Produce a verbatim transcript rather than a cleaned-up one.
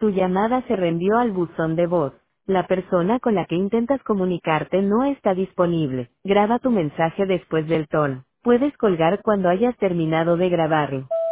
Tu llamada se reenvió al buzón de voz. La persona con la que intentas comunicarte no está disponible. Graba tu mensaje después del tono. Puedes colgar cuando hayas terminado de grabarlo.